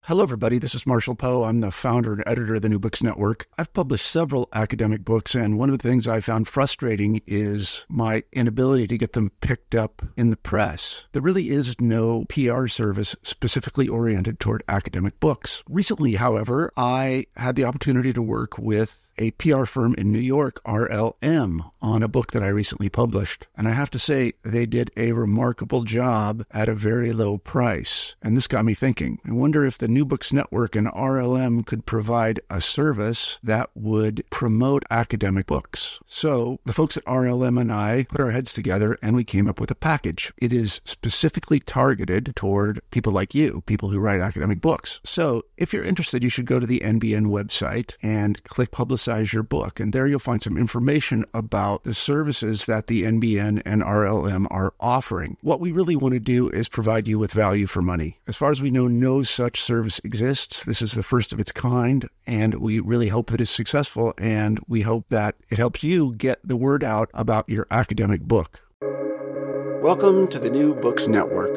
Hello, everybody. This is Marshall Poe. I'm the founder and editor of the New Books Network. I've published several academic books, and one of the things I found frustrating is my inability to get them picked up in the press. There really is no PR service specifically oriented toward academic books. Recently, however, I had the opportunity to work with a PR firm in New York, RLM, on a book that I recently published. And I have to say, they did a remarkable job at a very low price. And this got me thinking. I wonder if the New Books Network and RLM could provide a service that would promote academic books. So the folks at RLM and I put our heads together and we came up with a package. It is specifically targeted toward people like you, people who write academic books. So if you're interested, you should go to the NBN website and click Publicize Your Book. And there you'll find some information about the services that the NBN and RLM are offering. What we really want to do is provide you with value for money. As far as we know, no such service exists. This is the first of its kind, and we really hope that it's successful, and we hope that it helps you get the word out about your academic book. Welcome to the New Books Network.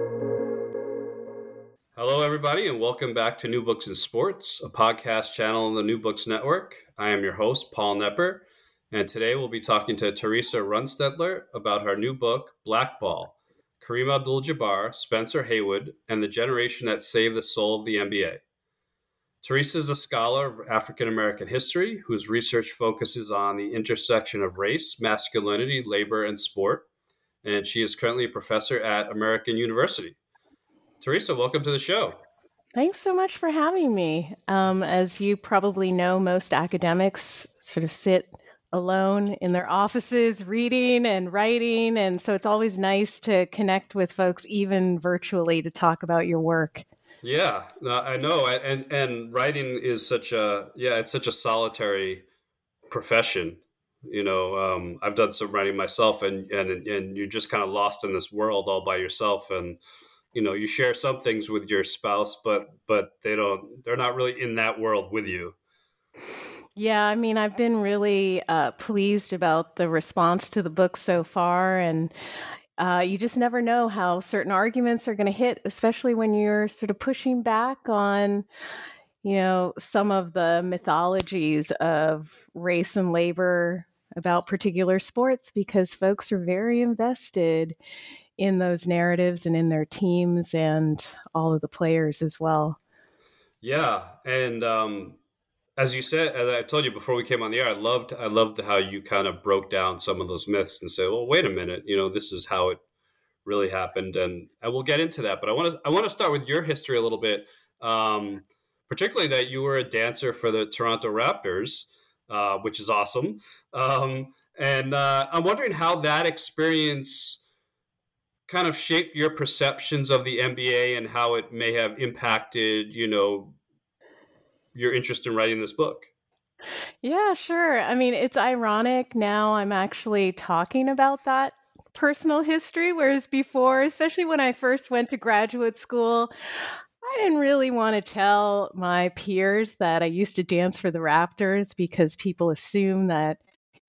Hello, everybody, and welcome back to New Books in Sports, a podcast channel on the New Books Network. I am your host, Paul Knepper, and today we'll be talking to Teresa Runstedler about her new book, Blackball, Kareem Abdul-Jabbar, Spencer Haywood, and the Generation That Saved the Soul of the NBA. Teresa is a scholar of African-American history whose research focuses on the intersection of race, masculinity, labor, and sport, and she is currently a professor at American University. Teresa, welcome to the show. Thanks so much for having me. As you probably know, most academics sort of sit alone in their offices reading and writing, and so it's always nice to connect with folks even virtually to talk about your work. Yeah, I know, and writing is it's such a solitary profession. You know, I've done some writing myself, and you're just kind of lost in this world all by yourself, and you know, you share some things with your spouse, but they're not really in that world with you. Yeah, I mean, I've been really pleased about the response to the book so far, and you just never know how certain arguments are going to hit, especially when you're sort of pushing back on, some of the mythologies of race and labor about particular sports, because folks are very invested in those narratives and in their teams and all of the players as well. Yeah, and as you said, as I told you before we came on the air, I loved how you kind of broke down some of those myths and say, well, wait a minute, this is how it really happened, and we'll get into that. But I want to start with your history a little bit, particularly that you were a dancer for the Toronto Raptors, which is awesome. And I'm wondering how that experience kind of shaped your perceptions of the NBA and how it may have impacted, your interest in writing this book. Yeah, sure. I mean, it's ironic now I'm actually talking about that personal history, whereas before, especially when I first went to graduate school, I didn't really want to tell my peers that I used to dance for the Raptors because people assume that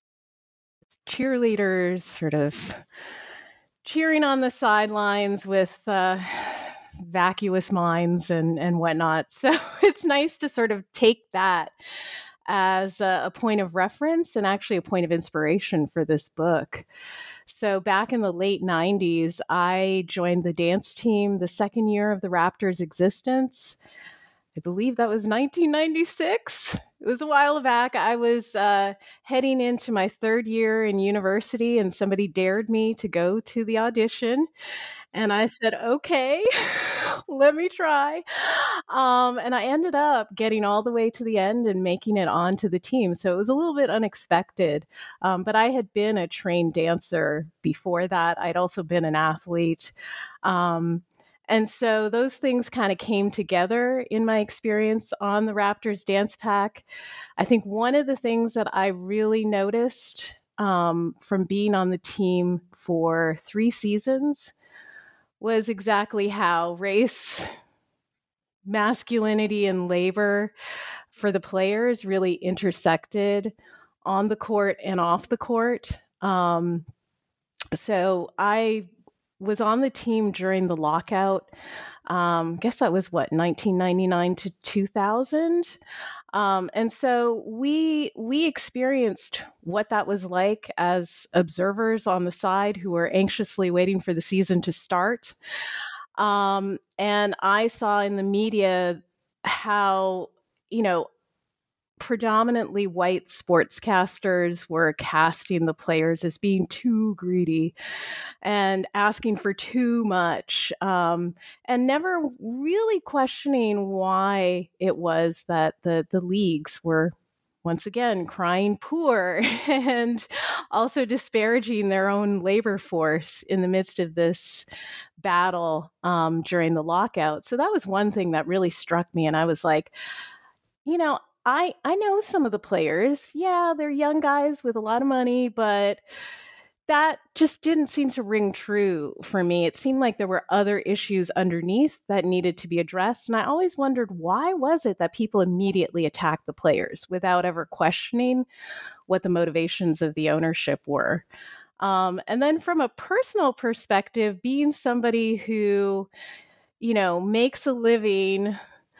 cheerleaders sort of cheering on the sidelines with vacuous minds and whatnot. So it's nice to sort of take that as a point of reference and actually a point of inspiration for this book. So back in the late 90s, I joined the dance team the second year of the Raptors' existence. I believe that was 1996. It was a while back. I was heading into my third year in university, and somebody dared me to go to the audition. And I said, okay, let me try. And I ended up getting all the way to the end and making it onto the team. So it was a little bit unexpected. But I had been a trained dancer before that. I'd also been an athlete. And so those things kind of came together in my experience on the Raptors Dance Pack. I think one of the things that I really noticed from being on the team for 3 seasons was exactly how race, masculinity, and labor for the players really intersected on the court and off the court. So I was on the team during the lockout. I guess that was what, 1999 to 2000. And so we experienced what that was like as observers on the side who were anxiously waiting for the season to start. And I saw in the media how, you know, predominantly white sportscasters were casting the players as being too greedy and asking for too much, and never really questioning why it was that the leagues were once again crying poor and also disparaging their own labor force in the midst of this battle during the lockout. So that was one thing that really struck me, and I was like, you know, I know some of the players. Yeah, they're young guys with a lot of money, but that just didn't seem to ring true for me. It seemed like there were other issues underneath that needed to be addressed, and I always wondered, why was it that people immediately attacked the players without ever questioning what the motivations of the ownership were. And then from a personal perspective, being somebody who, makes a living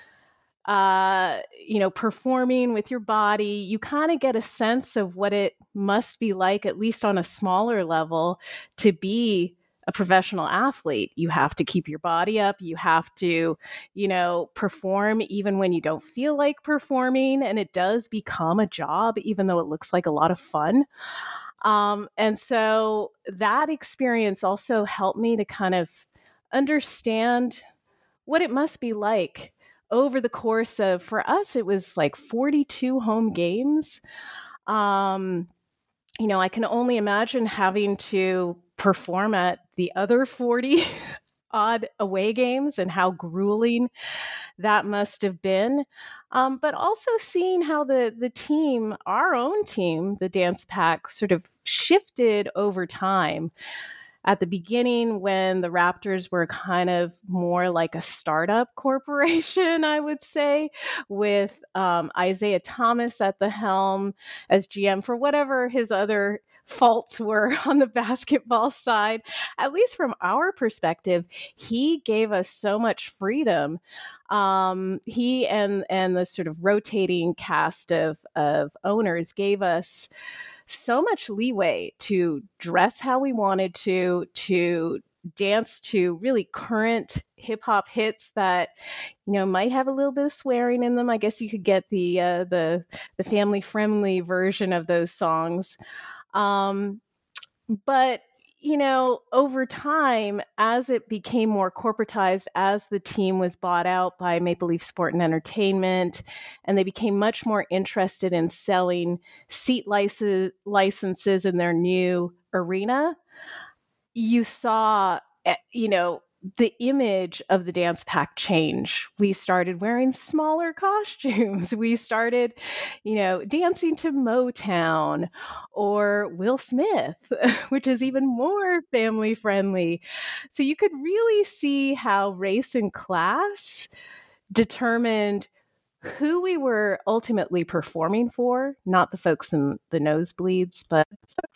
performing with your body, you kind of get a sense of what it must be like, at least on a smaller level, to be a professional athlete. You have to keep your body up. You have to, perform even when you don't feel like performing. And it does become a job, even though it looks like a lot of fun. And so that experience also helped me to kind of understand what it must be like over the course of, for us, it was like 42 home games. Um, I can only imagine having to perform at the other 40 odd away games and how grueling that must have been. But also seeing how the team, our own team, the Dance Pack, sort of shifted over time. At the beginning, when the Raptors were kind of more like a startup corporation, I would say, with Isaiah Thomas at the helm as GM for whatever his other faults were on the basketball side, at least from our perspective, he gave us so much freedom. He and the sort of rotating cast of owners gave us so much leeway to dress how we wanted to dance to really current hip hop hits that might have a little bit of swearing in them. I guess you could get the family friendly version of those songs. But over time, as it became more corporatized, as the team was bought out by Maple Leaf Sport and Entertainment, and they became much more interested in selling seat licenses in their new arena, you saw, the image of the Dance Pack change. We started wearing smaller costumes. We started, dancing to Motown or Will Smith, which is even more family friendly. So you could really see how race and class determined who we were ultimately performing for, not the folks in the nosebleeds, but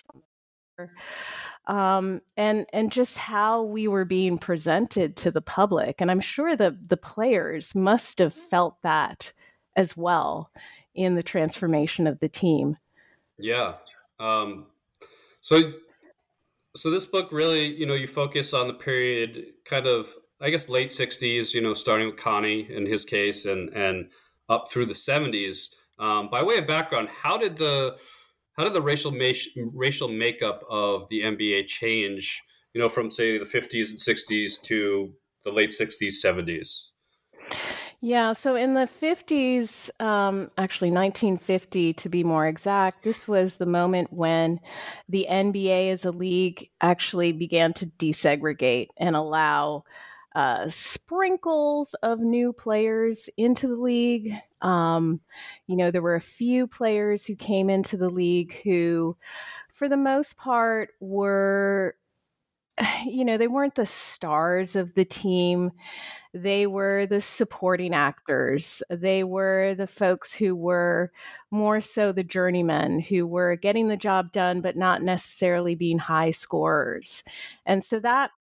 and just how we were being presented to the public. And I'm sure the players must have felt that as well in the transformation of the team. Yeah. So this book really, you focus on the period kind of, I guess, late 60s, starting with Connie in his case and up through the 70s. By way of background, how did the racial makeup of the NBA change, from say the 50s and 60s to the late 60s, 70s? Yeah, so in the 50s, actually 1950 to be more exact, this was the moment when the NBA as a league actually began to desegregate and allow sprinkles of new players into the league. There were a few players who came into the league who, for the most part, were, they weren't the stars of the team. They were the supporting actors. They were the folks who were more so the journeymen who were getting the job done, but not necessarily being high scorers. And so that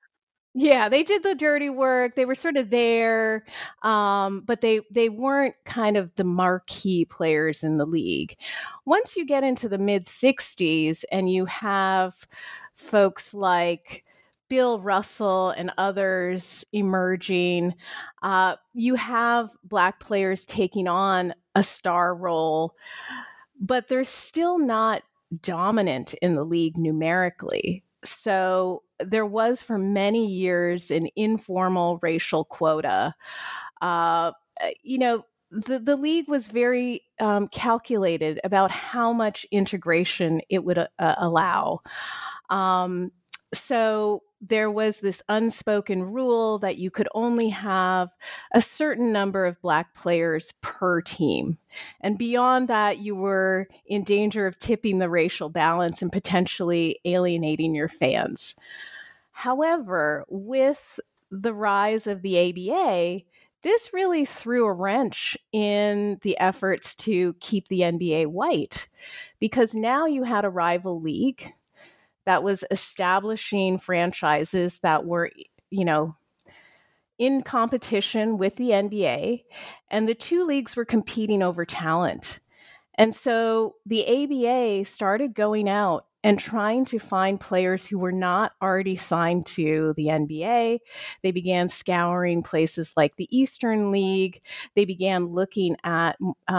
Yeah, they did the dirty work. They were sort of there, but they weren't kind of the marquee players in the league. Once you get into the mid '60s and you have folks like Bill Russell and others emerging, you have Black players taking on a star role, but they're still not dominant in the league numerically. So there was for many years an informal racial quota. Uh, you know, the league was very calculated about how much integration it would allow. Um, so there was this unspoken rule that you could only have a certain number of Black players per team. And beyond that, you were in danger of tipping the racial balance and potentially alienating your fans. However, with the rise of the ABA, this really threw a wrench in the efforts to keep the NBA white because now you had a rival league that was establishing franchises that were, you know, in competition with the NBA, and the two leagues were competing over talent. And so the ABA started going out and trying to find players who were not already signed to the NBA. They began scouring places like the Eastern League. They began looking at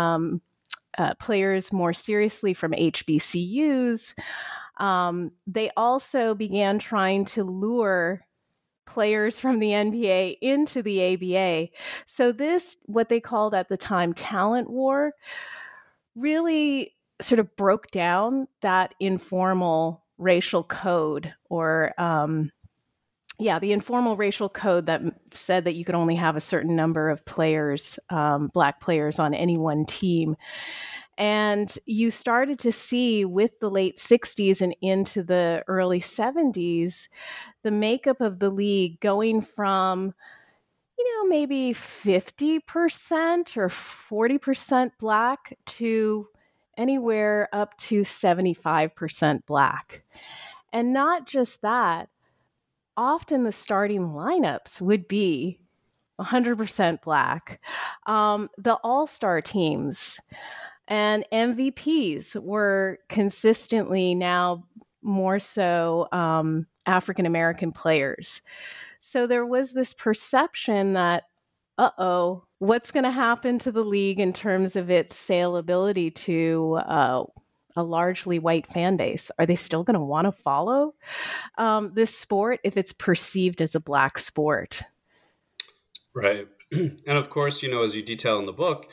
players more seriously from HBCUs. They also began trying to lure players from the NBA into the ABA. So this, what they called at the time talent war, really sort of broke down that informal racial code or the informal racial code that said that you could only have a certain number of players, Black players on any one team. And you started to see with the late 60s and into the early 70s, the makeup of the league going from, maybe 50% or 40% Black to anywhere up to 75% Black. And not just that, often the starting lineups would be 100% Black. The all-star teams and MVPs were consistently now more so African American players. So there was this perception that, what's going to happen to the league in terms of its saleability to a largely white fan base? Are they still going to want to follow this sport if it's perceived as a Black sport? Right. And of course, as you detail in the book,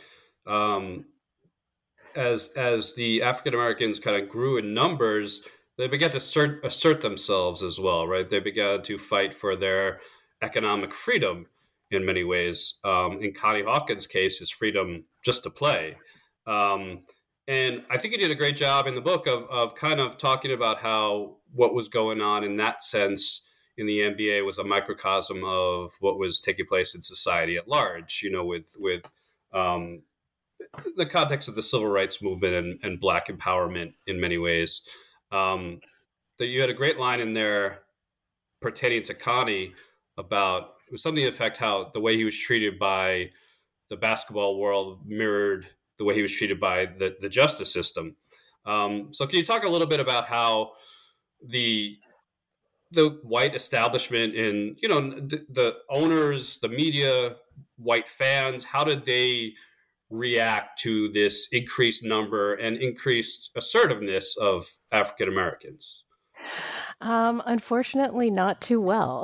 as the African Americans kind of grew in numbers, they began to assert themselves as well, right? They began to fight for their economic freedom in many ways. In Connie Hawkins' case, his freedom just to play. And I think he did a great job in the book of kind of talking about how what was going on in that sense in the NBA was a microcosm of what was taking place in society at large, with the context of the civil rights movement and Black empowerment in many ways. That you had a great line in there pertaining to Connie about it was something to the effect how the way he was treated by the basketball world mirrored the way he was treated by the justice system. So can you talk a little bit about how the white establishment and, the owners, the media, white fans, how did they react to this increased number and increased assertiveness of African Americans? Unfortunately, not too well.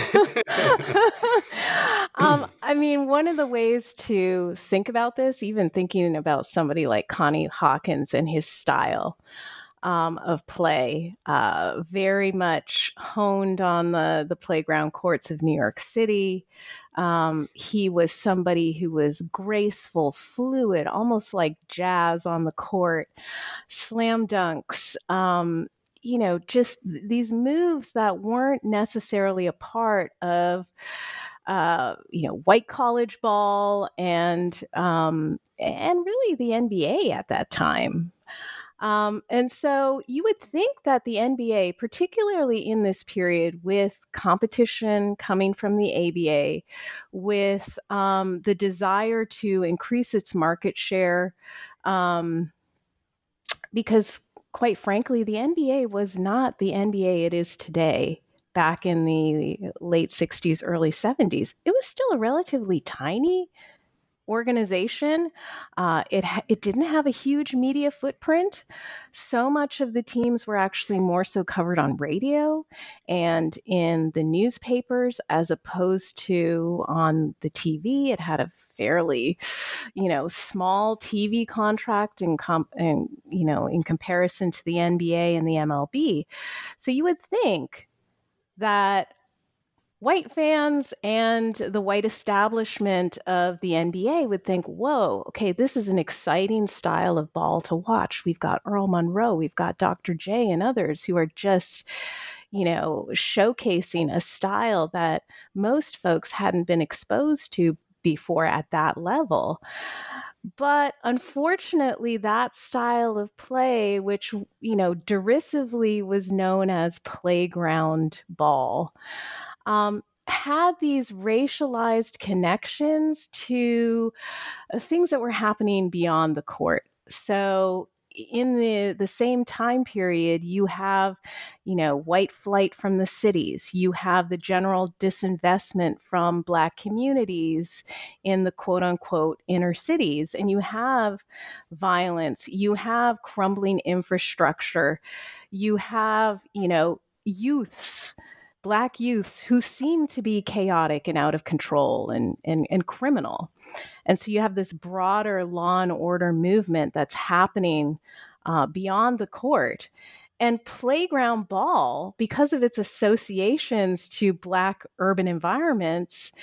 I mean, one of the ways to think about this, even thinking about somebody like Connie Hawkins and his style of play, very much honed on the playground courts of New York City. He was somebody who was graceful, fluid, almost like jazz on the court, slam dunks, just these moves that weren't necessarily a part of, white college ball and really the NBA at that time. And so you would think that the NBA, particularly in this period with competition coming from the ABA, with the desire to increase its market share, um, because quite frankly, the NBA was not the NBA it is today. Back in the late 60s, early 70s, it was still a relatively tiny organization. It didn't have a huge media footprint. So much of the teams were actually more so covered on radio and in the newspapers as opposed to on the TV. It had a fairly, small TV contract in comparison to the NBA and the MLB. So you would think that white fans and the white establishment of the NBA would think, whoa, okay, this is an exciting style of ball to watch. We've got Earl Monroe, we've got Dr. J and others who are just, showcasing a style that most folks hadn't been exposed to before at that level. But unfortunately, that style of play, which, derisively was known as playground ball, had these racialized connections to things that were happening beyond the court. So in the same time period, you have, white flight from the cities. You have the general disinvestment from Black communities in the quote unquote inner cities. And you have violence. You have crumbling infrastructure. You have, youths, Black youths who seem to be chaotic and out of control and criminal. And so you have this broader law and order movement that's happening beyond the court. And playground ball, because of its associations to Black urban environments,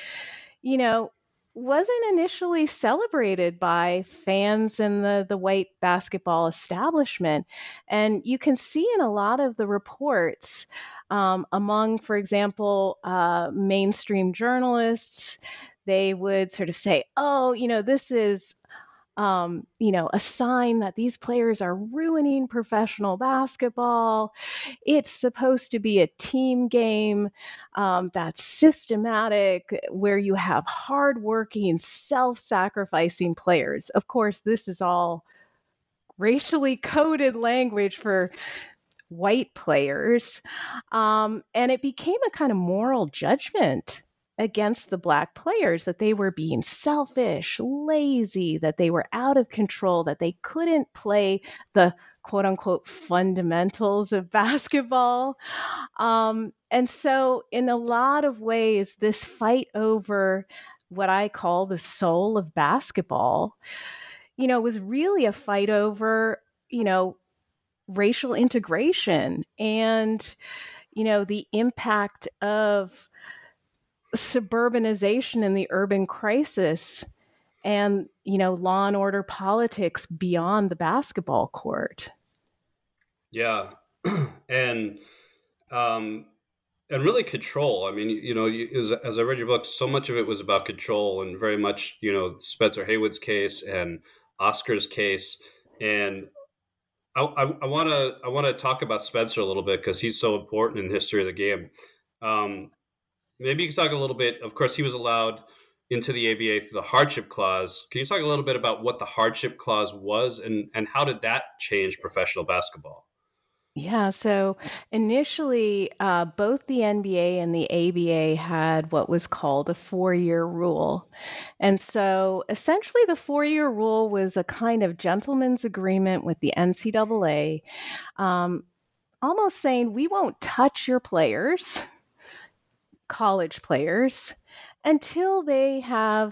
wasn't initially celebrated by fans in the white basketball establishment. And you can see in a lot of the reports among, for example, mainstream journalists, they would sort of say, oh, this is a sign that these players are ruining professional basketball. It's supposed to be a team game that's systematic, where you have hardworking, self-sacrificing players. Of course, this is all racially coded language for white players. And it became a kind of moral judgment against the Black players that they were being selfish, lazy, that they were out of control, that they couldn't play the quote unquote fundamentals of basketball. And so, in a lot of ways, this fight over what I call the soul of basketball, was really a fight over, racial integration and, the impact of suburbanization and the urban crisis and, law and order politics beyond the basketball court. Yeah. and really control. I mean, as I read your book, so much of it was about control and very much, Spencer Haywood's case and Oscar's case. And I want to talk about Spencer a little bit because he's so important in the history of the game. Maybe you can talk a little bit. Of course, he was allowed into the ABA through the hardship clause. Can you talk a little bit about what the hardship clause was and how did that change professional basketball? Yeah, so initially, both the NBA and the ABA had what was called a 4-year rule. And so essentially, the 4-year rule was a kind of gentleman's agreement with the NCAA, almost saying, we won't touch your players, college players, until they have,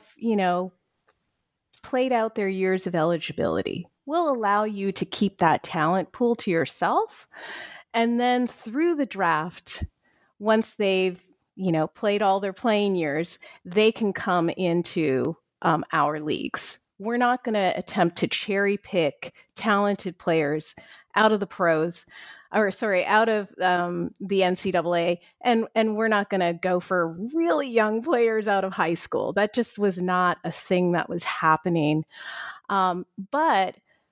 played out their years of eligibility. We'll allow you to keep that talent pool to yourself. And then through the draft, once they've, played all their playing years, they can come into our leagues. We're not going to attempt to cherry pick talented players out of the pros, out of the NCAA, and we're not going to go for really young players out of high school. That just was not a thing that was happening. But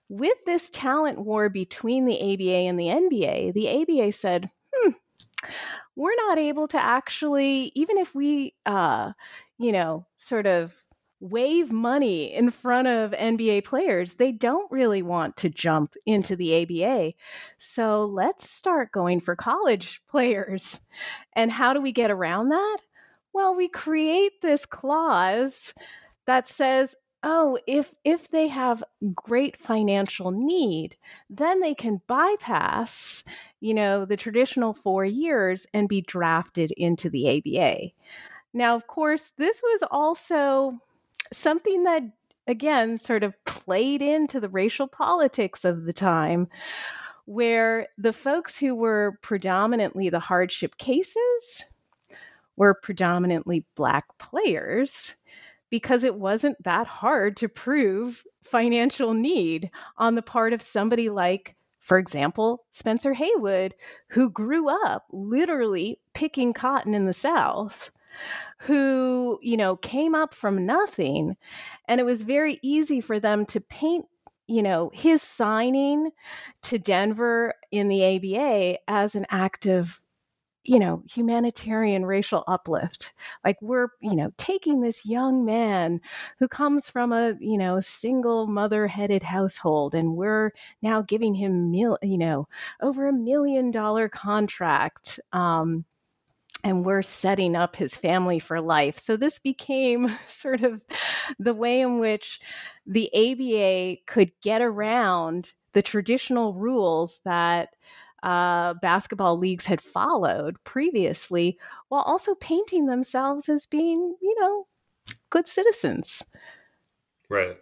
with this talent war between the ABA and the NBA, the ABA said, we're not able to actually, even if we, sort of wave money in front of NBA players, they don't really want to jump into the ABA. So let's start going for college players. And how do we get around that? Well, we create this clause that says, oh, if they have great financial need, then they can bypass, the traditional 4 years and be drafted into the ABA. Now, of course, this was also something that, again, sort of played into the racial politics of the time, where the folks who were predominantly the hardship cases were predominantly Black players, because it wasn't that hard to prove financial need on the part of somebody like, for example, Spencer Haywood, who grew up literally picking cotton in the South, who, came up from nothing. And it was very easy for them to paint, his signing to Denver in the ABA as an act of, humanitarian racial uplift. Like, we're, taking this young man who comes from a, single mother-headed household, and we're now giving him, over $1 million contract. And we're setting up his family for life. So this became sort of the way in which the ABA could get around the traditional rules that basketball leagues had followed previously, while also painting themselves as being, good citizens. Right.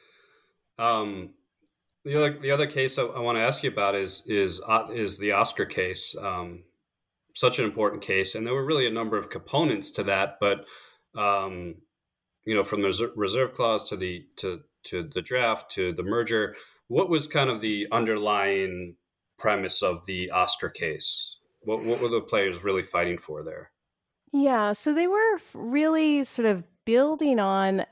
The other case I want to ask you about is the Oscar case. Such an important case, and there were really a number of components to that. But from the reserve clause to the draft to the merger, what was kind of the underlying premise of the Oscar case? What were the players really fighting for there? Yeah, so they were really sort of building on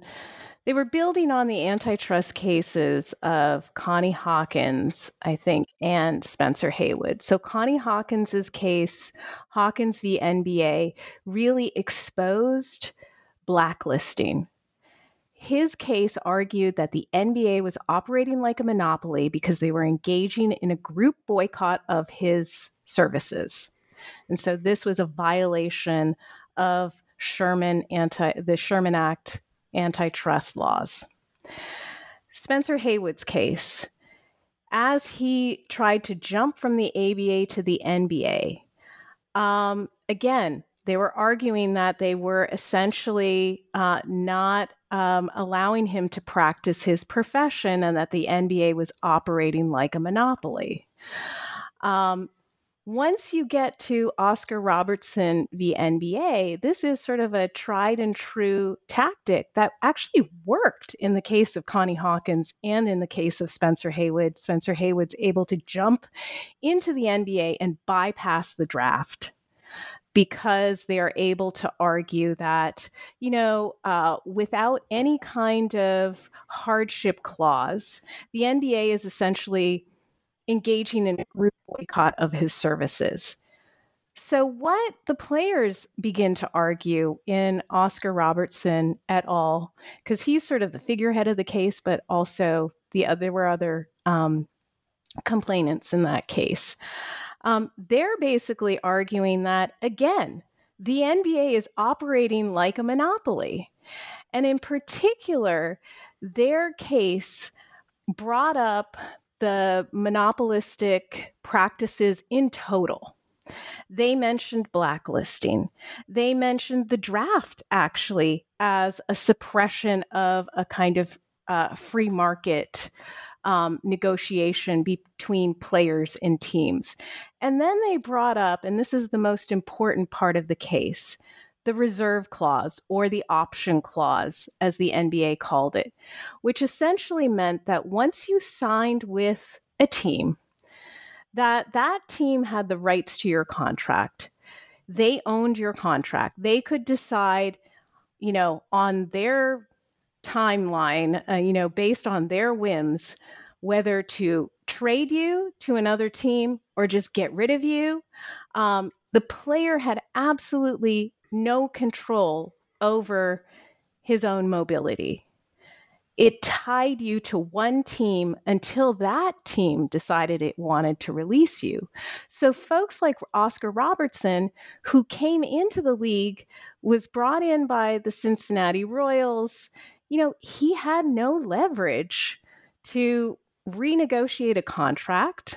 the antitrust cases of Connie Hawkins, I think, and Spencer Haywood. So Connie Hawkins's case, Hawkins v. NBA, really exposed blacklisting. His case argued that the NBA was operating like a monopoly because they were engaging in a group boycott of his services. And so this was a violation of the Sherman Act antitrust laws. Spencer Haywood's case, as he tried to jump from the ABA to the NBA, again, they were arguing that they were essentially not allowing him to practice his profession, and that the NBA was operating like a monopoly. Once you get to Oscar Robertson v. NBA, this is sort of a tried and true tactic that actually worked in the case of Connie Hawkins and in the case of Spencer Haywood. Spencer Haywood's able to jump into the NBA and bypass the draft because they are able to argue that, without any kind of hardship clause, the NBA is essentially engaging in a group boycott of his services. So what the players begin to argue in Oscar Robertson et al., because he's sort of the figurehead of the case, but also there were other complainants in that case. They're basically arguing that, again, the NBA is operating like a monopoly. And in particular, their case brought up the monopolistic practices in total. They mentioned blacklisting. They mentioned the draft, actually, as a suppression of a kind of free market negotiation between players and teams. And then they brought up, and this is the most important part of the case, the reserve clause, or the option clause, as the NBA called it, which essentially meant that once you signed with a team, that team had the rights to your contract. They owned your contract. They could decide, on their timeline, based on their whims, whether to trade you to another team or just get rid of you. The player had absolutely no control over his own mobility. It tied you to one team until that team decided it wanted to release you. So folks like Oscar Robertson, who came into the league, was brought in by the Cincinnati Royals. He had no leverage to renegotiate a contract.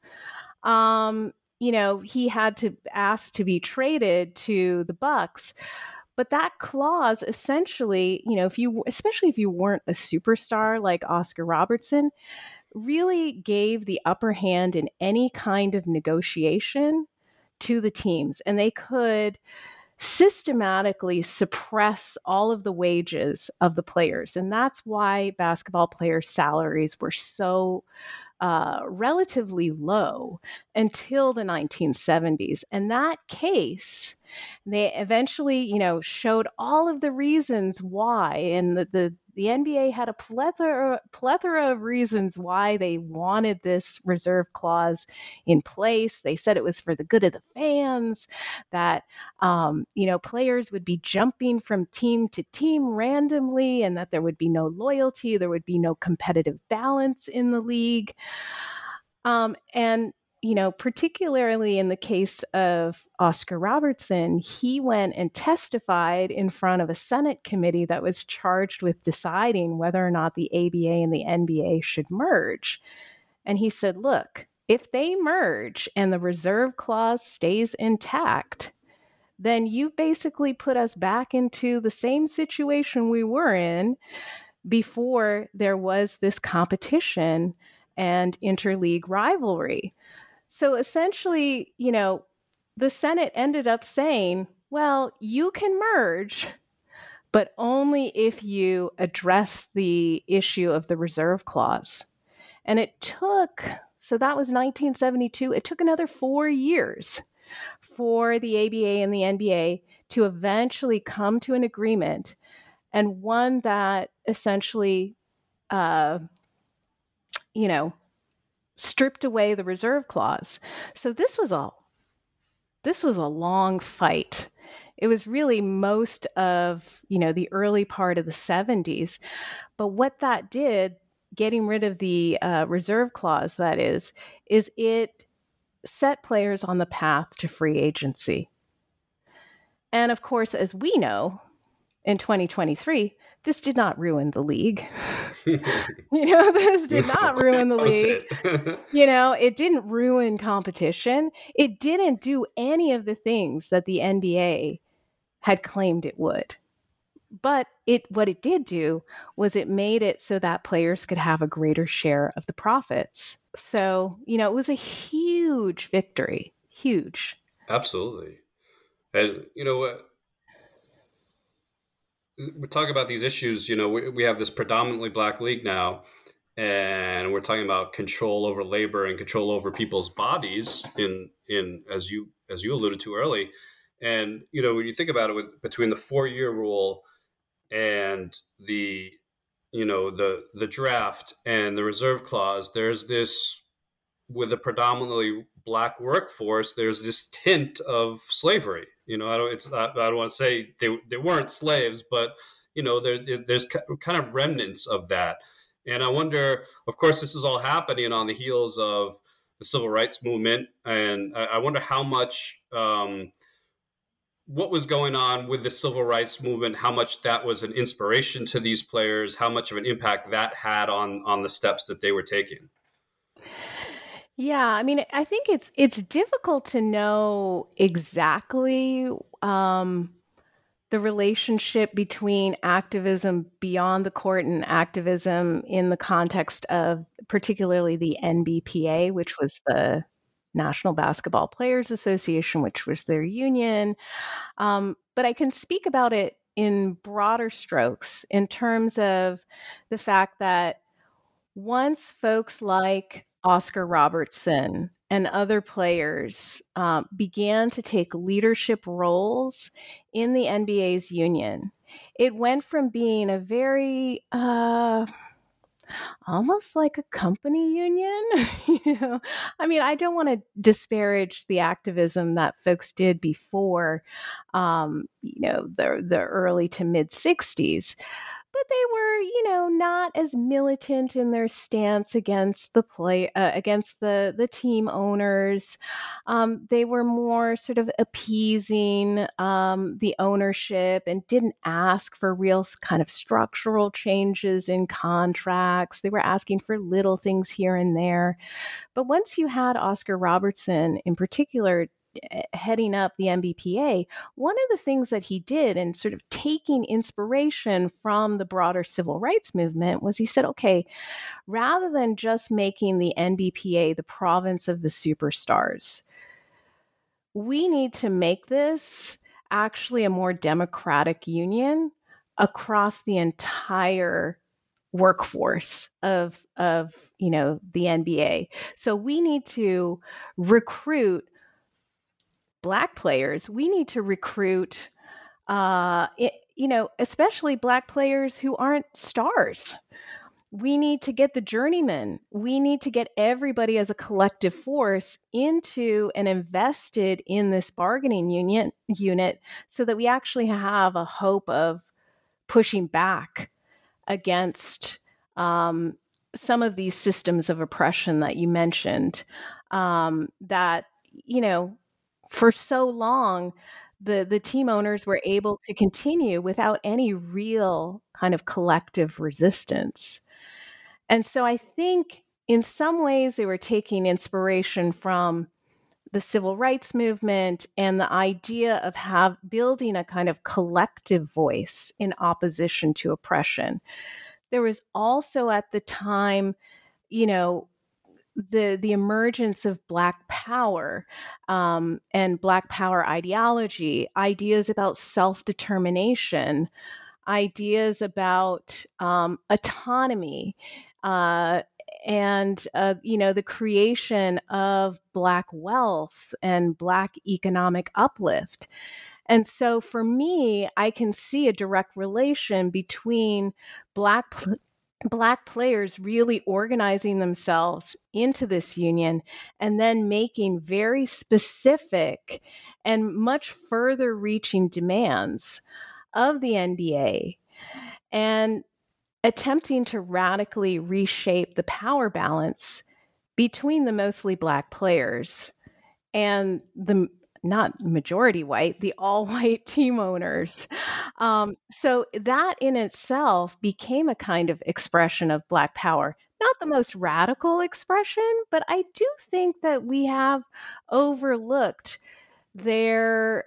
He had to ask to be traded to the Bucks. But that clause essentially, especially if you weren't a superstar like Oscar Robertson, really gave the upper hand in any kind of negotiation to the teams. And they could systematically suppress all of the wages of the players. And that's why basketball players' salaries were so relatively low until the 1970s. And that case, they eventually, showed all of the reasons why, and the NBA had a plethora of reasons why they wanted this reserve clause in place. They said it was for the good of the fans, that players would be jumping from team to team randomly, and that there would be no loyalty, there would be no competitive balance in the league. And particularly in the case of Oscar Robertson, he went and testified in front of a Senate committee that was charged with deciding whether or not the ABA and the NBA should merge. And he said, look, if they merge and the reserve clause stays intact, then you basically put us back into the same situation we were in before there was this competition and interleague rivalry. So essentially, the Senate ended up saying, well, you can merge, but only if you address the issue of the reserve clause. And so that was 1972. It took another 4 years for the ABA and the NBA to eventually come to an agreement, and one that essentially, stripped away the reserve clause. So this was a long fight. It was really most of, the early part of the 70s. But what that did, getting rid of the reserve clause, that is it set players on the path to free agency. And of course, as we know, in 2023, this did not ruin the league. This did not ruin the league. It didn't ruin competition. It didn't do any of the things that the NBA had claimed it would. But what it did do was it made it so that players could have a greater share of the profits. So, it was a huge victory. Huge. Absolutely. And, we talk about these issues, we have this predominantly black league now, and we're talking about control over labor and control over people's bodies in as you alluded to early. And, when you think about it, between the 4-year rule and the draft and the reserve clause, there's this, with a predominantly black workforce, there's this tint of slavery. I don't want to say they weren't slaves, but there's kind of remnants of that. And I wonder, of course, this is all happening on the heels of the civil rights movement, and I wonder how much what was going on with the civil rights movement, how much that was an inspiration to these players, how much of an impact that had on the steps that they were taking. Yeah, I mean, I think it's difficult to know exactly the relationship between activism beyond the court and activism in the context of particularly the NBPA, which was the National Basketball Players Association, which was their union. But I can speak about it in broader strokes in terms of the fact that once folks like Oscar Robertson and other players began to take leadership roles in the NBA's union, it went from being a very, almost like a company union. I mean, I don't want to disparage the activism that folks did before, the early to mid 60s, but they were, not as militant in their stance against against the team owners. They were more sort of appeasing the ownership and didn't ask for real kind of structural changes in contracts. They were asking for little things here and there. But once you had Oscar Robertson in particular heading up the NBPA, one of the things that he did, and sort of taking inspiration from the broader civil rights movement, was he said, okay, rather than just making the NBPA the province of the superstars, we need to make this actually a more democratic union across the entire workforce of the NBA. So we need to recruit Black players. We need to recruit, especially Black players who aren't stars. We need to get the journeymen. We need to get everybody as a collective force into and invested in this bargaining unit so that we actually have a hope of pushing back against some of these systems of oppression that you mentioned, that, for so long, the team owners were able to continue without any real kind of collective resistance. And so I think in some ways they were taking inspiration from the civil rights movement and the idea of building a kind of collective voice in opposition to oppression. There was also at the time, the emergence of Black power and Black power ideology, ideas about self-determination, ideas about autonomy, and the creation of Black wealth and Black economic uplift. And so for me, I can see a direct relation between Black players really organizing themselves into this union and then making very specific and much further reaching demands of the NBA and attempting to radically reshape the power balance between the mostly Black players and the not majority white, the all white team owners. So that in itself became a kind of expression of Black power. Not the most radical expression, but I do think that we have overlooked their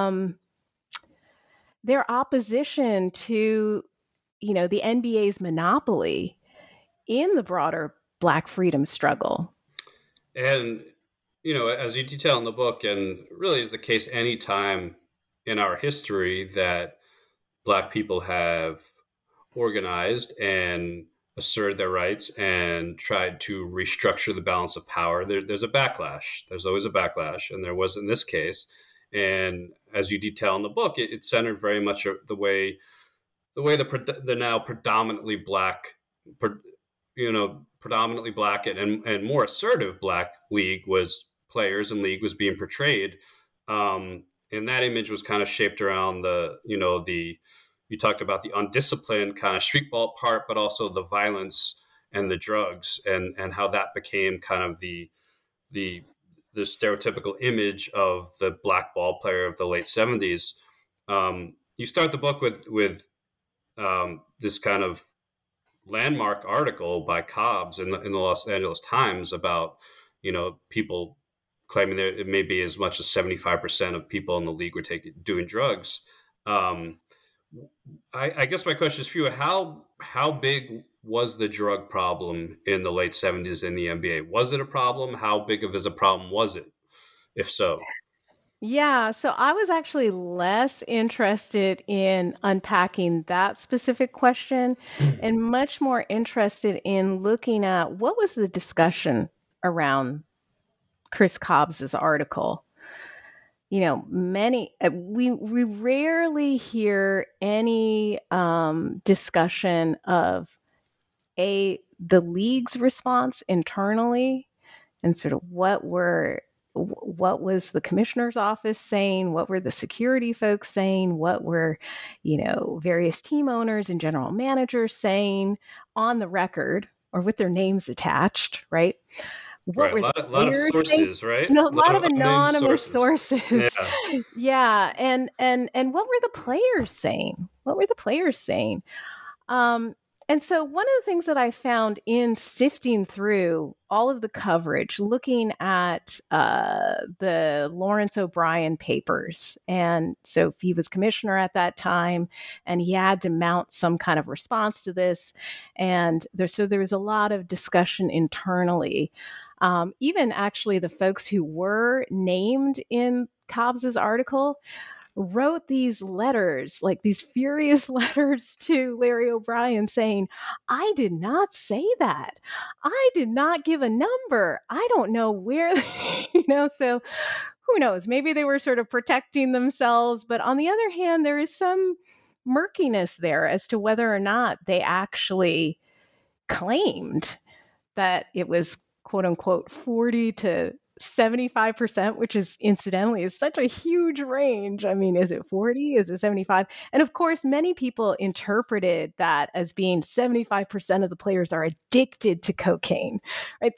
opposition to, the NBA's monopoly in the broader Black freedom struggle. And as you detail in the book, and really is the case any time in our history that Black people have organized and asserted their rights and tried to restructure the balance of power, there's a backlash. There's always a backlash, and there was in this case. And as you detail in the book, it centered very much the way the now predominantly Black, predominantly Black and more assertive Black league was players and league was being portrayed. And that image was kind of shaped around you talked about the undisciplined kind of street ball part, but also the violence and the drugs and how that became kind of the stereotypical image of the Black ball player of the late 70s. You start the book with this kind of landmark article by Cobbs in the Los Angeles Times about, people claiming that it may be as much as 75% of people in the league were doing drugs. I guess my question is for you, how big was the drug problem in the late 70s in the NBA? Was it a problem? How big of a problem was it, if so? Yeah, so I was actually less interested in unpacking that specific question and much more interested in looking at what was the discussion around Chris Cobbs's article. We rarely hear any discussion of the league's response internally, and sort of what was the commissioner's office saying, what were the security folks saying, what were, various team owners and general managers saying on the record or with their names attached, right? What Right, were the a lot of players saying? sources, right? A A lot lot of of unnamed anonymous sources. sources. Yeah. Yeah, and what were the players saying? What were the players saying? And so one of the things that I found in sifting through all of the coverage, looking at the Lawrence O'Brien papers, and so he was commissioner at that time, and he had to mount some kind of response to this, and there was a lot of discussion internally. Even actually the folks who were named in Cobbs's article wrote these letters, like these furious letters to Larry O'Brien saying, I did not say that. I did not give a number. I don't know where, so who knows? Maybe they were sort of protecting themselves. But on the other hand, there is some murkiness there as to whether or not they actually claimed that it was quote unquote 40 to 75%, which is incidentally is such a huge range. I mean, is it 40? Is it 75? And of course, many people interpreted that as being 75% of the players are addicted to cocaine, right?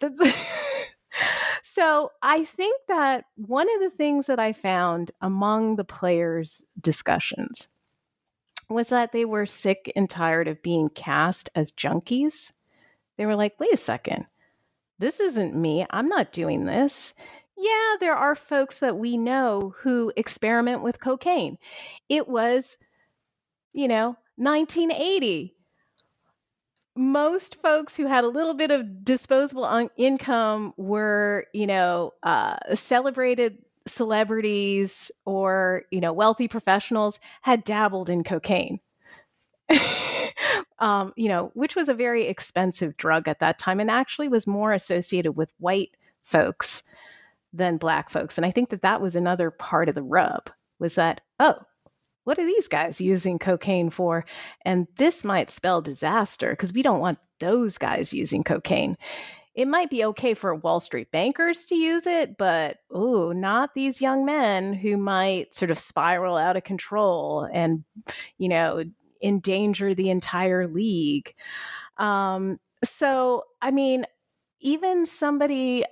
So I think that one of the things that I found among the players' discussions was that they were sick and tired of being cast as junkies. They were like, wait a second. This isn't me. I'm not doing this. Yeah, there are folks that we know who experiment with cocaine. It was, 1980. Most folks who had a little bit of disposable income were, celebrated celebrities or, wealthy professionals had dabbled in cocaine. Which was a very expensive drug at that time and actually was more associated with white folks than black folks. And I think that was another part of the rub was that, oh, what are these guys using cocaine for? And this might spell disaster because we don't want those guys using cocaine. It might be okay for Wall Street bankers to use it, but not these young men who might sort of spiral out of control and, endanger the entire league. So, I mean, even somebody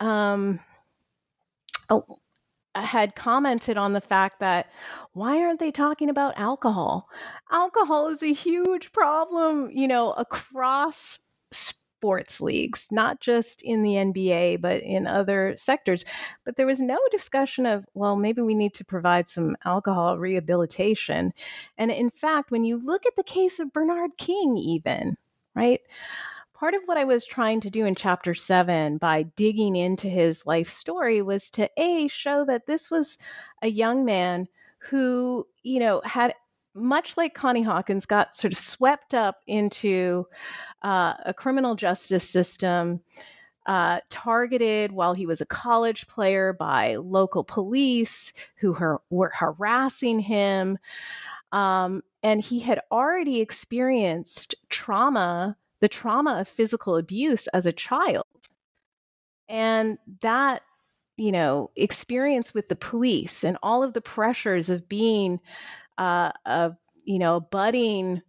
had commented on the fact that why aren't they talking about alcohol? Alcohol is a huge problem, across sports leagues, not just in the NBA, but in other sectors. But there was no discussion of, well, maybe we need to provide some alcohol rehabilitation. And in fact, when you look at the case of Bernard King, even, right? Part of what I was trying to do in chapter 7 by digging into his life story was to show that this was a young man who, had, much like Connie Hawkins, got sort of swept up into a criminal justice system, targeted while he was a college player by local police who were harassing him. And he had already experienced the trauma of physical abuse as a child. And that, experience with the police and all of the pressures of being a budding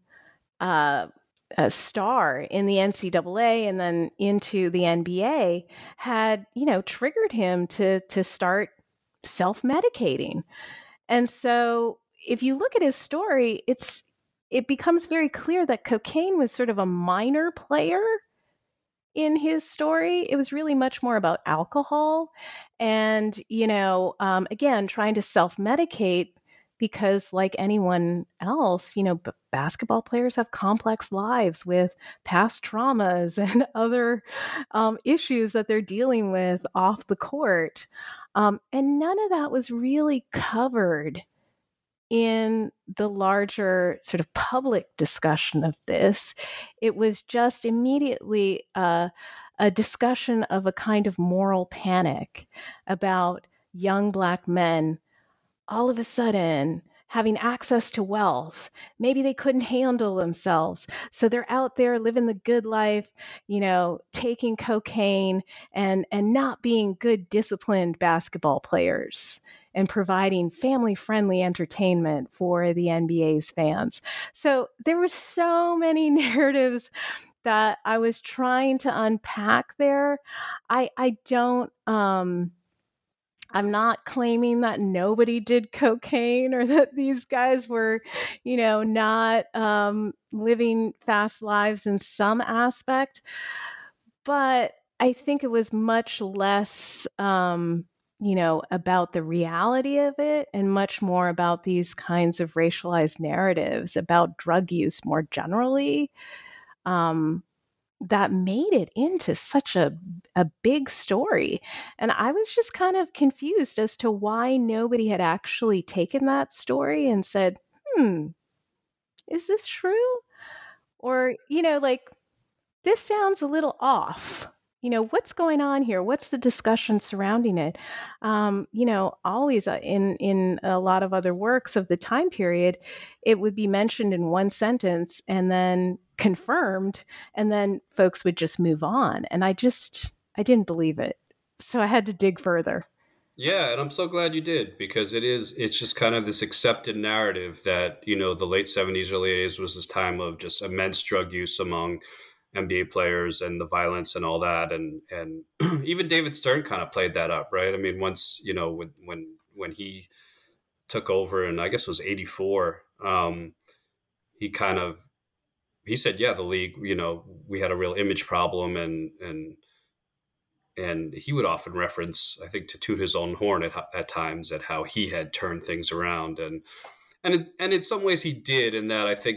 a star in the NCAA and then into the NBA had, triggered him to start self-medicating. And so if you look at his story, it becomes very clear that cocaine was sort of a minor player in his story. It was really much more about alcohol and, again, trying to self-medicate because like anyone else, basketball players have complex lives with past traumas and other issues that they're dealing with off the court. And none of that was really covered in the larger sort of public discussion of this. It was just immediately a discussion of a kind of moral panic about young Black men all of a sudden having access to wealth. Maybe they couldn't handle themselves. So they're out there living the good life, taking cocaine and not being good, disciplined basketball players and providing family-friendly entertainment for the NBA's fans. So there were so many narratives that I was trying to unpack there. I don't I'm not claiming that nobody did cocaine or that these guys were, not living fast lives in some aspect, but I think it was much less, about the reality of it and much more about these kinds of racialized narratives about drug use more generally. That made it into such a big story. And I was just kind of confused as to why nobody had actually taken that story and said, is this true? Or, this sounds a little off. What's going on here? What's the discussion surrounding it? Always in a lot of other works of the time period, it would be mentioned in one sentence and then confirmed, and then folks would just move on. And I didn't believe it. So I had to dig further. Yeah, and I'm so glad you did, because it's just kind of this accepted narrative that, the late 70s, early 80s was this time of just immense drug use among NBA players and the violence and all that. And even David Stern kind of played that up, right? I mean, once, when he took over, and I guess it was 84, he said, yeah, the league, we had a real image problem, and he would often reference, I think, to toot his own horn at times at how he had turned things around, and in some ways he did. In that, I think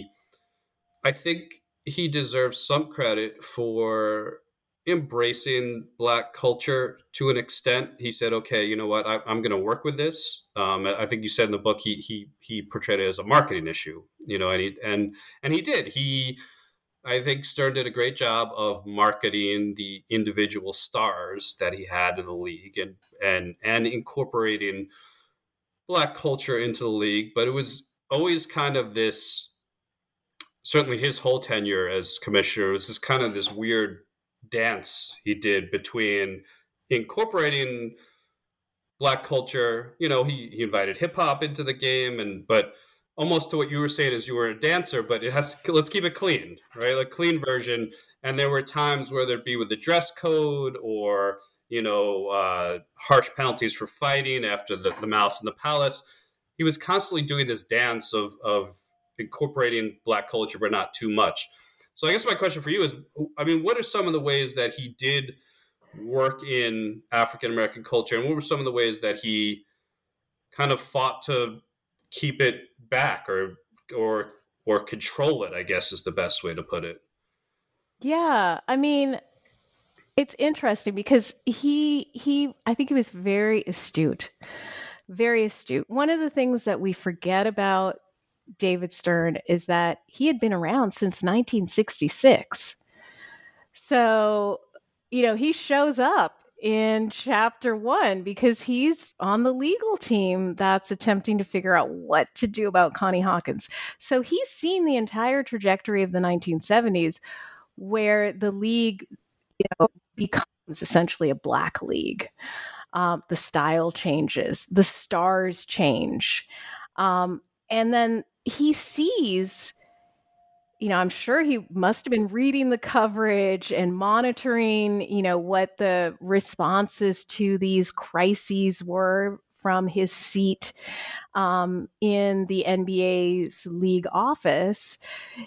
he deserves some credit for embracing Black culture to an extent. He said, "Okay, you know what? I'm going to work with this." I think you said in the book he portrayed it as a marketing issue, and he did. I think Stern did a great job of marketing the individual stars that he had in the league and incorporating Black culture into the league. But it was always kind of this, certainly his whole tenure as commissioner, was this kind of this weird dance he did between incorporating Black culture. He invited hip hop into the game, but almost to what you were saying is you were a dancer, but let's keep it clean, right? Like clean version. And there were times where there'd be with the dress code or, harsh penalties for fighting after the Mouse in the Palace. He was constantly doing this dance of incorporating Black culture, but not too much. So I guess my question for you is, what are some of the ways that he did work in African-American culture? And what were some of the ways that he kind of fought to keep it back or control it, I guess is the best way to put it? Yeah, it's interesting because I think he was very astute. Very astute. One of the things that we forget about David Stern is that he had been around since 1966. So, he shows up in chapter 1 because he's on the legal team that's attempting to figure out what to do about Connie Hawkins. So he's seen the entire trajectory of the 1970s where the league, becomes essentially a Black league. The style changes, the stars change. And then he sees, I'm sure he must have been reading the coverage and monitoring, what the responses to these crises were from his seat in the NBA's league office.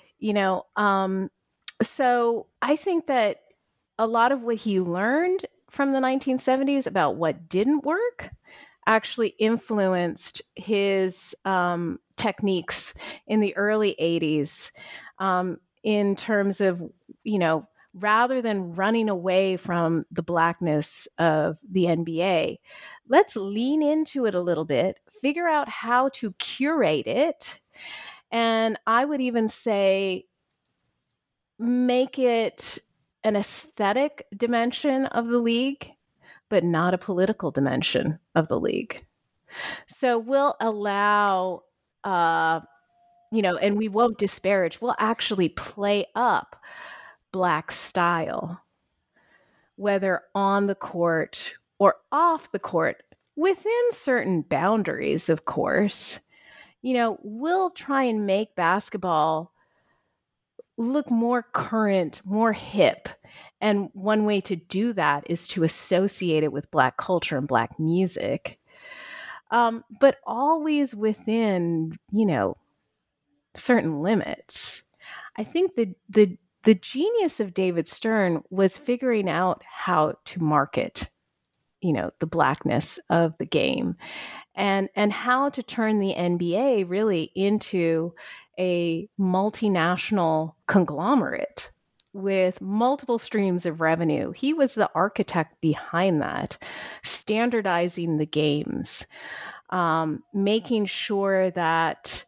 So I think that a lot of what he learned from the 1970s about what didn't work actually influenced his techniques in the early 80s in terms of, rather than running away from the Blackness of the NBA, let's lean into it a little bit, figure out how to curate it. And I would even say make it an aesthetic dimension of the league, but not a political dimension of the league. So we'll allow uh, and we won't disparage. We'll actually play up Black style, whether on the court or off the court, within certain boundaries, of course. We'll try and make basketball look more current, more hip. And one way to do that is to associate it with Black culture and Black music, but always within, certain limits. I think the genius of David Stern was figuring out how to market, the Blackness of the game, and how to turn the NBA really into a multinational conglomerate with multiple streams of revenue. He was the architect behind that, standardizing the games, making sure that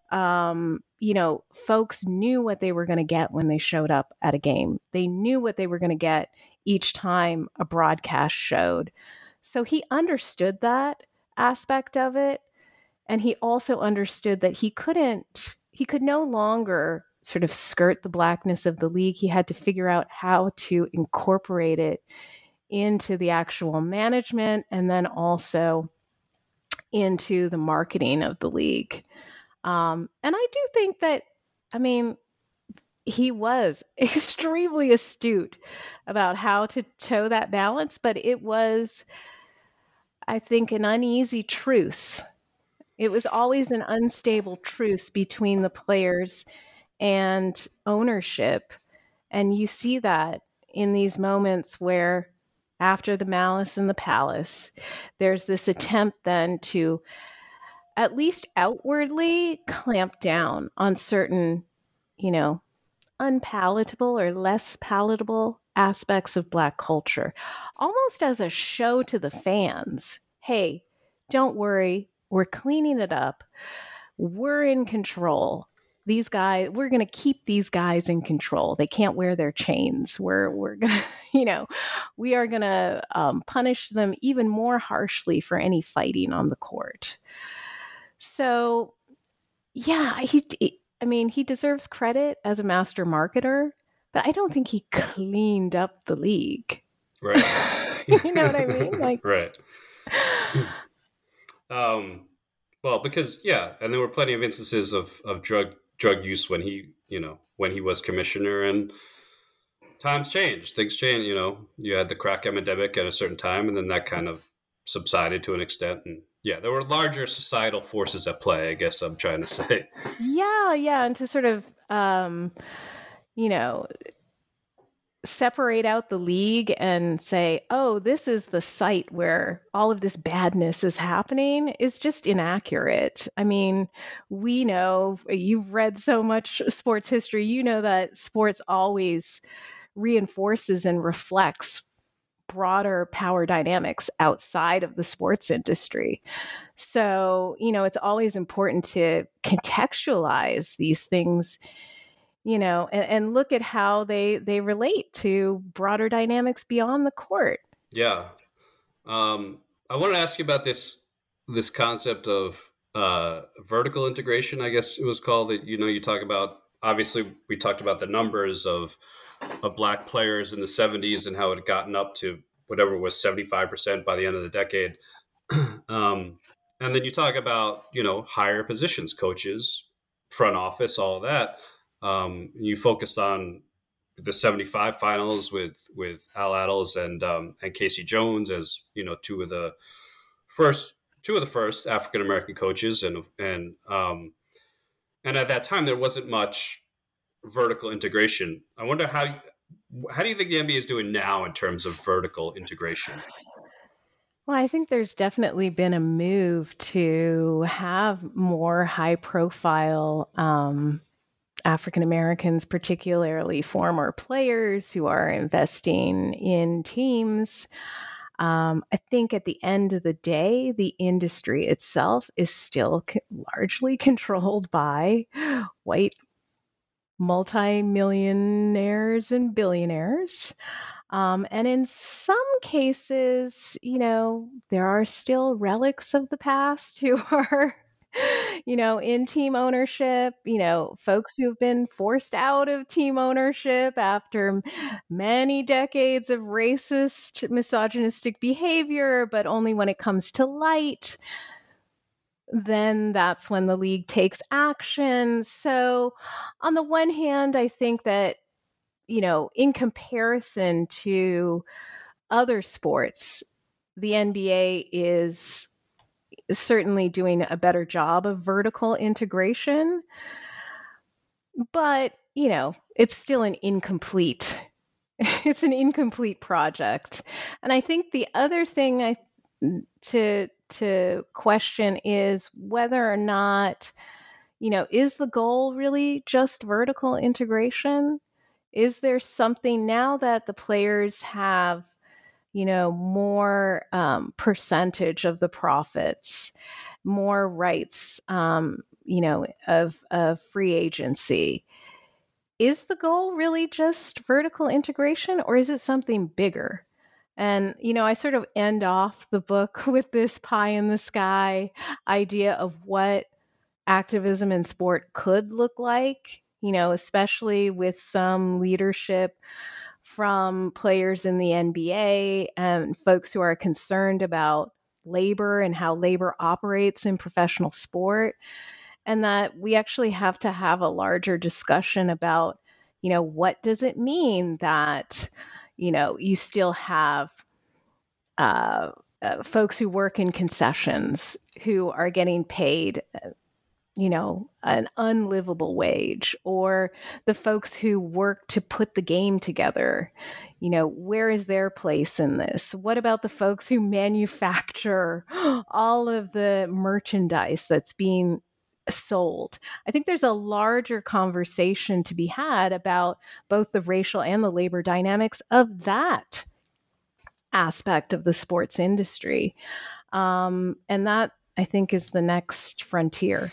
folks knew what they were going to get when they showed up at a game. They knew what they were going to get each time a broadcast showed. So he understood that aspect of it. And he also understood that he could no longer sort of skirt the Blackness of the league. He had to figure out how to incorporate it into the actual management and then also into the marketing of the league. And I do think that, he was extremely astute about how to toe that balance, but it was, I think, an uneasy truce. It was always an unstable truce between the players and ownership. And you see that in these moments where, after the Malice in the Palace, there's this attempt then to at least outwardly clamp down on certain, unpalatable or less palatable aspects of Black culture, almost as a show to the fans. Hey, don't worry, we're cleaning it up. We're in control. These guys, we're going to keep these guys in control. They can't wear their chains. We're going to, we are going to punish them even more harshly for any fighting on the court. So, yeah, he deserves credit as a master marketer, but I don't think he cleaned up the league. Right. You know what I mean? Right. Well, because and there were plenty of instances of drug use when he was commissioner, and times changed, things change. You had the crack epidemic at a certain time, and then that kind of subsided to an extent, and there were larger societal forces at play, I guess I'm trying to say. Yeah, and to sort of separate out the league and say, oh, this is the site where all of this badness is happening is just inaccurate. We know, you've read so much sports history, you know that sports always reinforces and reflects broader power dynamics outside of the sports industry. So, it's always important to contextualize these things, and look at how they relate to broader dynamics beyond the court. Yeah. I want to ask you about this concept of vertical integration, I guess it was called. That you talk about, obviously we talked about the numbers of Black players in the 70s and how it had gotten up to whatever was 75% by the end of the decade. And then you talk about, higher positions, coaches, front office, all of that. You focused on the 75 finals with Al Attles and Casey Jones as, two of the first African American coaches, and at that time there wasn't much vertical integration. I wonder how do you think the NBA is doing now in terms of vertical integration? Well, I think there's definitely been a move to have more high profile African Americans, particularly former players who are investing in teams. I think at the end of the day, the industry itself is still largely controlled by white multimillionaires and billionaires. And in some cases, there are still relics of the past who are in team ownership, folks who've been forced out of team ownership after many decades of racist, misogynistic behavior, but only when it comes to light, then that's when the league takes action. So, on the one hand, I think that, in comparison to other sports, the NBA is certainly doing a better job of vertical integration, but it's still an incomplete it's an incomplete project. And I think the other thing to question is whether or not, is the goal really just vertical integration? Is there something now that the players have, more percentage of the profits, more rights, of free agency? Is the goal really just vertical integration, or is it something bigger? And, I sort of end off the book with this pie in the sky idea of what activism in sport could look like, especially with some leadership from players in the NBA and folks who are concerned about labor and how labor operates in professional sport. And that we actually have to have a larger discussion about, what does it mean that, you still have folks who work in concessions who are getting paid an unlivable wage, or the folks who work to put the game together, where is their place in this? What about the folks who manufacture all of the merchandise that's being sold? I think there's a larger conversation to be had about both the racial and the labor dynamics of that aspect of the sports industry. And that, I think, is the next frontier.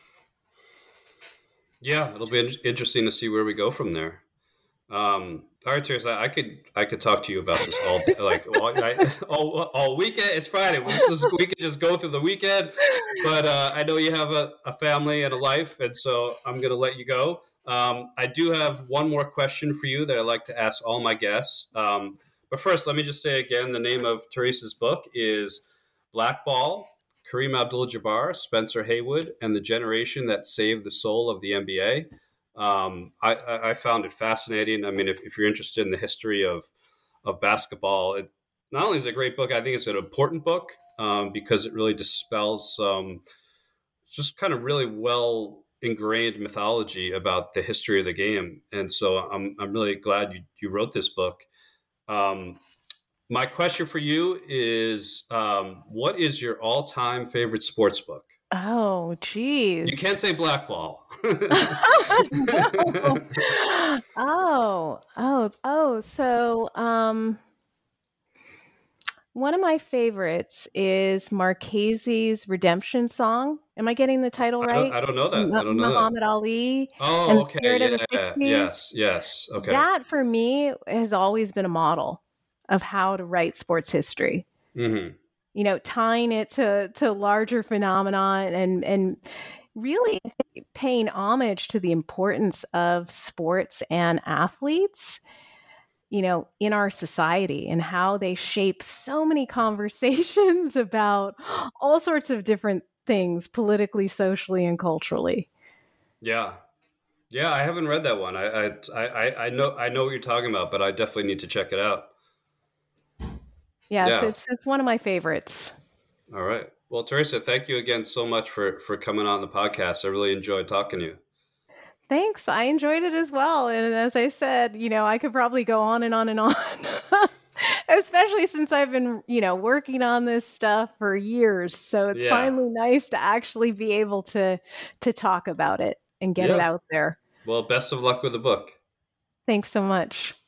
Yeah, it'll be interesting to see where we go from there. All right, Teresa, I could talk to you about this all day, like all weekend. It's Friday. We could just go through the weekend, but I know you have a family and a life, and so I'm going to let you go. I do have one more question for you that I'd like to ask all my guests. But first, let me just say again, the name of Teresa's book is Blackball: Kareem Abdul-Jabbar, Spencer Haywood, and the Generation That Saved the Soul of the NBA. I found it fascinating. I mean, if you're interested in the history of basketball, it not only is it a great book, I think it's an important book because it really dispels just kind of really well ingrained mythology about the history of the game. And so I'm really glad you wrote this book. My question for you is, what is your all-time favorite sports book? Oh, geez. You can't say Blackball. No. So, one of my favorites is Marchese's Redemption Song. Am I getting the title right? I don't know that. I don't know that. Muhammad Ali. Oh, and okay. Spirit of the Yeah. 60s. Yes. Okay. That, for me, has always been a model of how to write sports history. Mm-hmm. Tying it to larger phenomena and really paying homage to the importance of sports and athletes, in our society, and how they shape so many conversations about all sorts of different things, politically, socially, and culturally. Yeah. I haven't read that one. I know what you're talking about, but I definitely need to check it out. Yeah. It's one of my favorites. All right. Well, Teresa, thank you again so much for coming on the podcast. I really enjoyed talking to you. Thanks. I enjoyed it as well. And as I said, I could probably go on and on and on, especially since I've been, working on this stuff for years. So it's finally nice to actually be able to talk about it and get it out there. Well, best of luck with the book. Thanks so much.